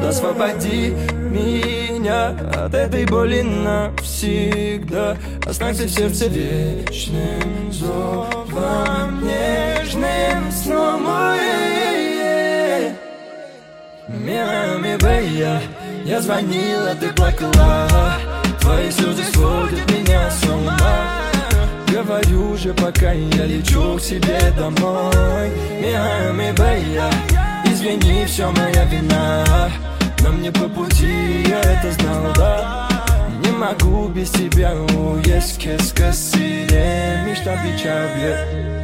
освободи меня от этой боли навсегда. Останься в сердце вечным зовом, нежным сном. Мия, я звонила, ты плакала, твои слезы сводят меня с ума. Говорю же, пока я лечу к себе домой. Мия, извини, все моя вина, но мне по пути, я это знал, да. Не могу без тебя уесть, qu'est-ce que c'est, мечта печаль.